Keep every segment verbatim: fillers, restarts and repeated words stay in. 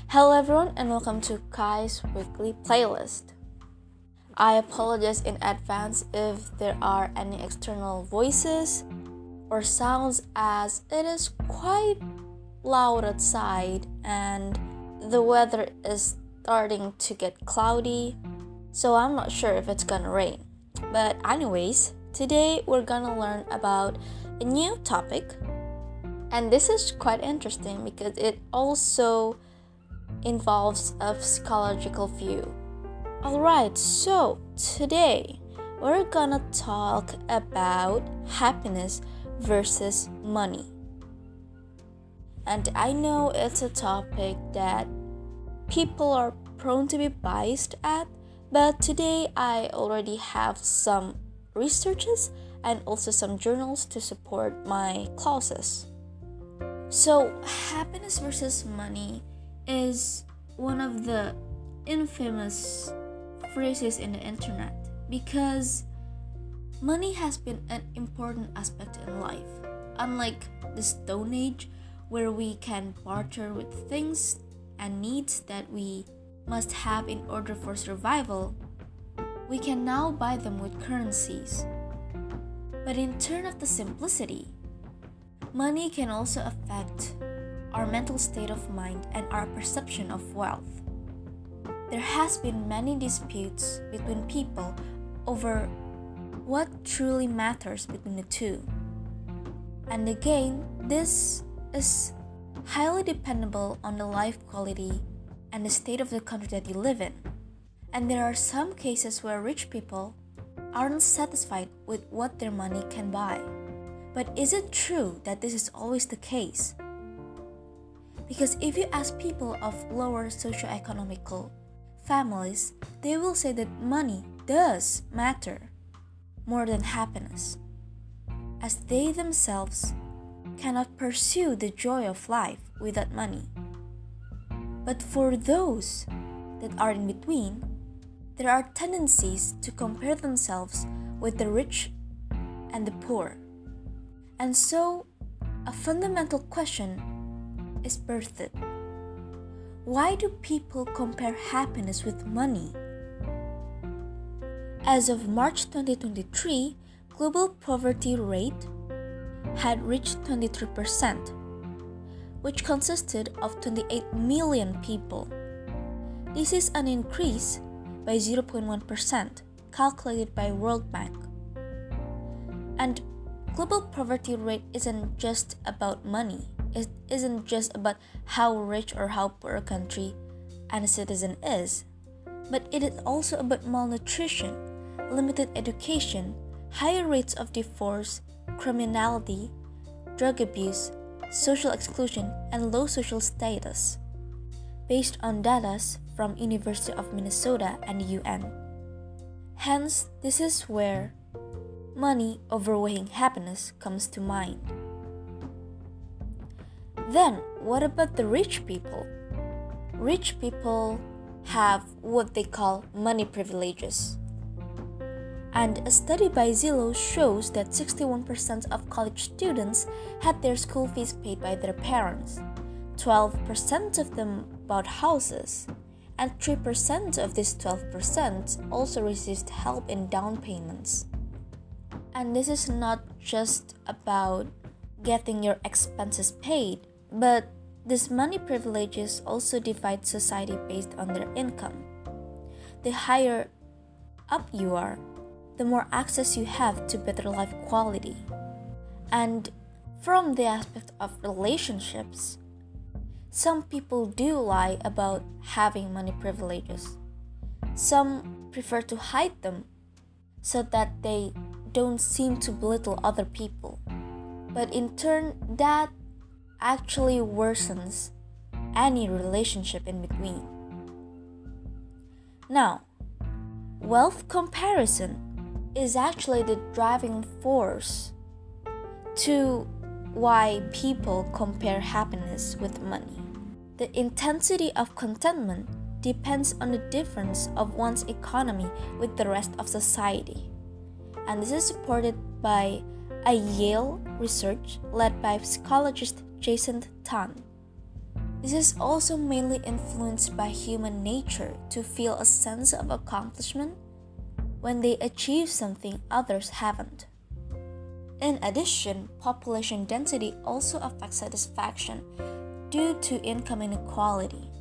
Hello everyone and welcome to Kai's weekly playlist. I apologize in advance if there are any external voices or sounds as it is quite loud outside and the weather is starting to get cloudy, so I'm not sure if it's gonna rain. But anyways, today we're gonna learn about a new topic, and this is quite interesting because it also involves a psychological view. Alright, so today we're gonna talk about happiness versus money. And I know it's a topic that people are prone to be biased at, but today I already have some researches and also some journals to support my clauses. So, happiness versus money is one of the infamous phrases in the internet because money has been an important aspect in life. Unlike the Stone Age, where we can barter with things and needs that we must have in order for survival, we can now buy them with currencies. But in turn of the simplicity, money can also affect our mental state of mind and our perception of wealth. There has been many disputes between people over what truly matters between the two. And again, this is highly dependable on the life quality and the state of the country that you live in. And there are some cases where rich people aren't satisfied with what their money can buy. But is it true that this is always the case? Because if you ask people of lower socioeconomical families, they will say that money does matter more than happiness, as they themselves cannot pursue the joy of life without money. But for those that are in between, there are tendencies to compare themselves with the rich and the poor. And so, a fundamental question is birthed. Why do people compare happiness with money? As of March twenty twenty-three, global poverty rate had reached twenty-three percent, which consisted of twenty-eight million people. This is an increase by zero point one percent, calculated by World Bank. And global poverty rate isn't just about money. It isn't just about how rich or how poor a country and a citizen is, but it is also about malnutrition, limited education, higher rates of divorce, criminality, drug abuse, social exclusion, and low social status, based on data from University of Minnesota and the U N. Hence, this is where money overweighing happiness comes to mind. Then, what about the rich people? Rich people have what they call money privileges. And a study by Zillow shows that sixty-one percent of college students had their school fees paid by their parents, twelve percent of them bought houses, and three percent of this twelve percent also received help in down payments. And this is not just about getting your expenses paid, but these money privileges also divide society based on their income. The higher up you are, the more access you have to better life quality. And from the aspect of relationships, some people do lie about having money privileges. Some prefer to hide them so that they don't seem to belittle other people. But in turn, that actually worsens any relationship in between. Now, wealth comparison is actually the driving force to why people compare happiness with money. The intensity of contentment depends on the difference of one's economy with the rest of society. And this is supported by a Yale research led by psychologist Jason Tan. This is also mainly influenced by human nature to feel a sense of accomplishment when they achieve something others haven't. In addition, population density also affects satisfaction due to income inequality.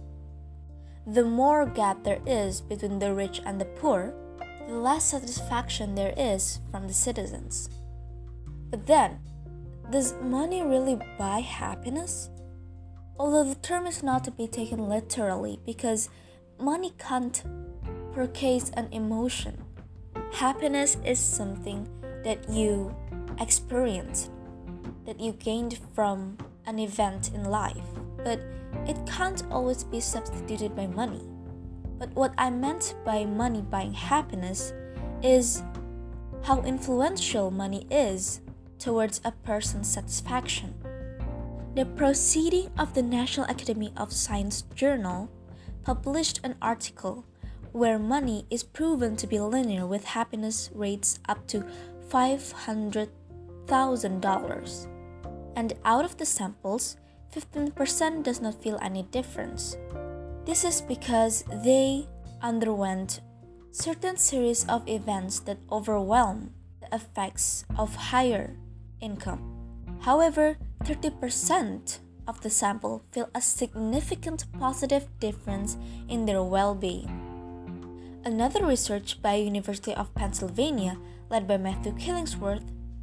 The more gap there is between the rich and the poor, the less satisfaction there is from the citizens. But then, does money really buy happiness? Although the term is not to be taken literally because money can't purchase an emotion. Happiness is something that you experience, that you gained from an event in life, but it can't always be substituted by money. But what I meant by money buying happiness is how influential money is towards a person's satisfaction. The Proceeding of the National Academy of Science Journal published an article where money is proven to be linear with happiness rates up to five hundred thousand dollars. And out of the samples, fifteen percent does not feel any difference. This is because they underwent certain series of events that overwhelm the effects of higher income. However, thirty percent of the sample feel a significant positive difference in their well-being. Another research by University of Pennsylvania, led by Matthew Killingsworth,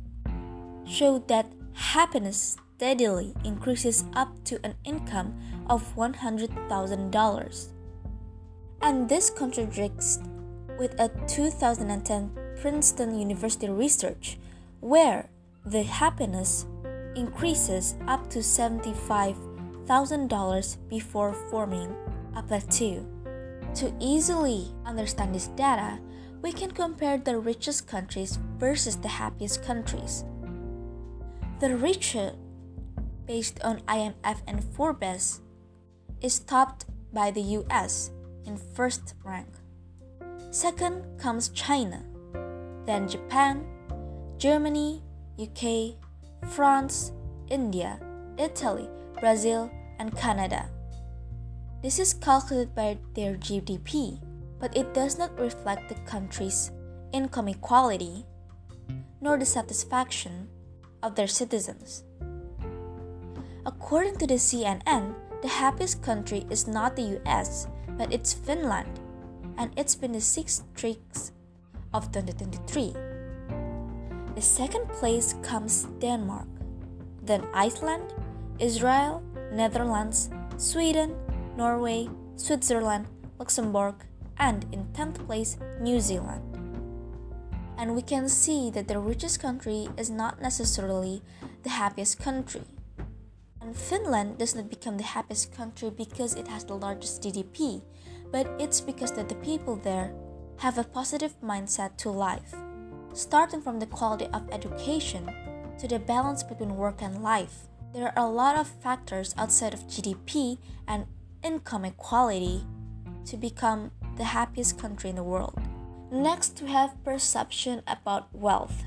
showed that happiness steadily increases up to an income of one hundred thousand dollars. And this contradicts with a two thousand ten Princeton University research where the happiness increases up to seventy-five thousand dollars before forming a plateau. To easily understand this data, we can compare the richest countries versus the happiest countries. The richest, based on I M F and Forbes, is topped by the U S in first rank. Second comes China, then Japan, Germany, U K, France, India, Italy, Brazil, and Canada. This is calculated by their G D P, but it does not reflect the country's income equality nor the satisfaction of their citizens. According to the C N N, the happiest country is not the U S, but it's Finland, and it's been the sixth streak of twenty twenty-three. The second place comes Denmark, then Iceland, Israel, Netherlands, Sweden, Norway, Switzerland, Luxembourg, and in tenth place, New Zealand. And we can see that the richest country is not necessarily the happiest country. And Finland does not become the happiest country because it has the largest G D P, but it's because that the people there have a positive mindset to life. Starting from the quality of education to the balance between work and life, there are a lot of factors outside of G D P and income equality to become the happiest country in the world. Next, we have perception about wealth.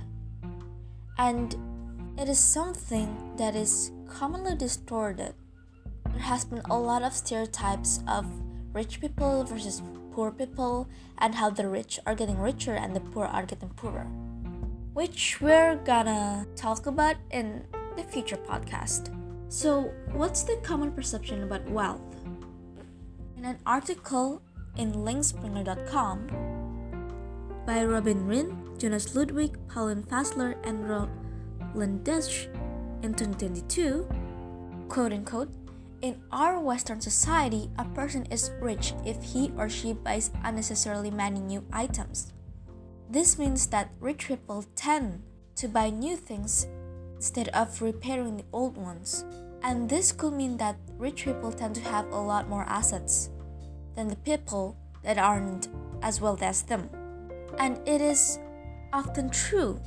And it is something that is commonly distorted. There has been a lot of stereotypes of rich people versus poor people and how the rich are getting richer and the poor are getting poorer, which we're gonna talk about in the future podcast. So, what's the common perception about wealth? In an article in linkspringer dot com by Robin Rinn, Jonas Ludwig, Pauline Fassler, and Roland Desch in twenty twenty-two, quote unquote, in our Western society, a person is rich if he or she buys unnecessarily many new items. This means that rich people tend to buy new things instead of repairing the old ones. And this could mean that rich people tend to have a lot more assets than the people that aren't as wealthy as them. And it is often true,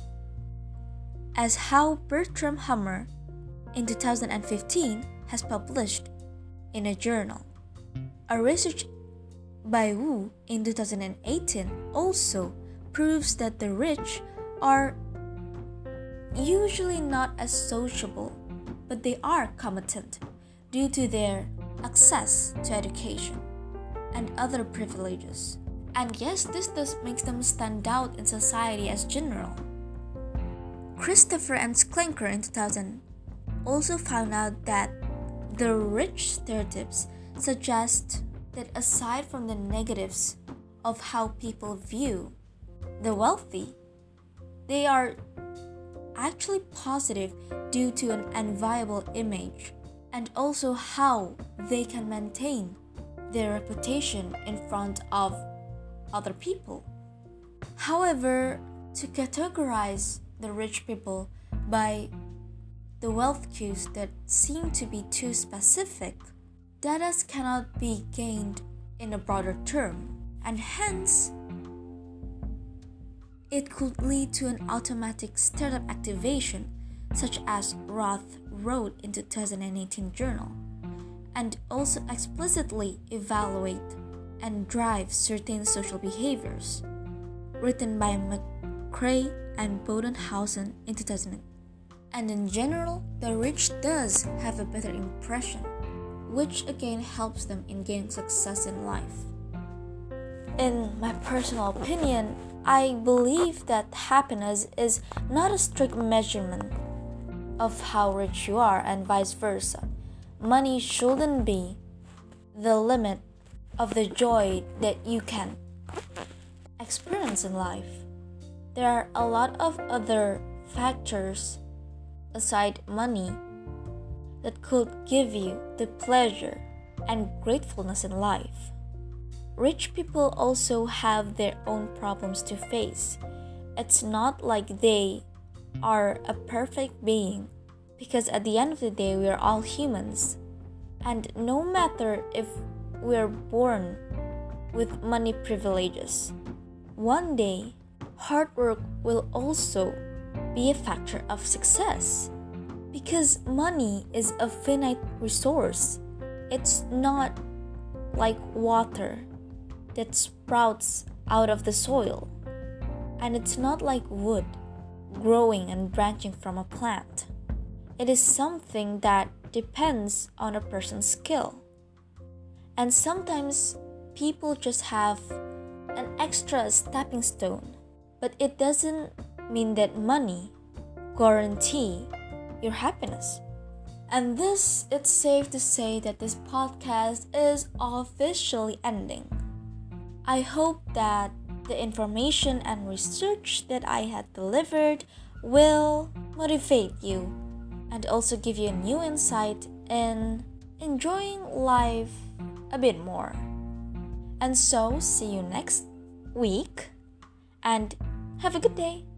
as how Bertram Hammer in two thousand fifteen has published in a journal. A research by Wu in two thousand eighteen also proves that the rich are usually not as sociable, but they are competent due to their access to education and other privileges. And yes, this does makes them stand out in society as general. Christopher and Sklinker in two thousand also found out that the rich stereotypes suggest that aside from the negatives of how people view the wealthy, they are actually positive due to an enviable image and also how they can maintain their reputation in front of other people. However, to categorize the rich people by the wealth cues that seem to be too specific, data cannot be gained in a broader term, and hence it could lead to an automatic startup activation, such as Roth wrote in two thousand eighteen journal, and also explicitly evaluate and drive certain social behaviors, written by McCrae and Bodenhausen in two thousand. And in general, the rich does have a better impression, which again helps them in gaining success in life. In my personal opinion, I believe that happiness is not a strict measurement of how rich you are and vice versa. Money shouldn't be the limit of the joy that you can experience in life. There are a lot of other factors aside money that could give you the pleasure and gratefulness in life. Rich people also have their own problems to face. It's not like they are a perfect being, because at the end of the day, we are all humans. And no matter if we are born with money privileges, one day, hard work will also be a factor of success. Because money is a finite resource. It's not like water that sprouts out of the soil. And it's not like wood growing and branching from a plant. It is something that depends on a person's skill. And sometimes people just have an extra stepping stone, but it doesn't mean that money guarantee your happiness. And this, it's safe to say that this podcast is officially ending. I hope that the information and research that I had delivered will motivate you and also give you a new insight in enjoying life a bit more. And so, see you next week and have a good day.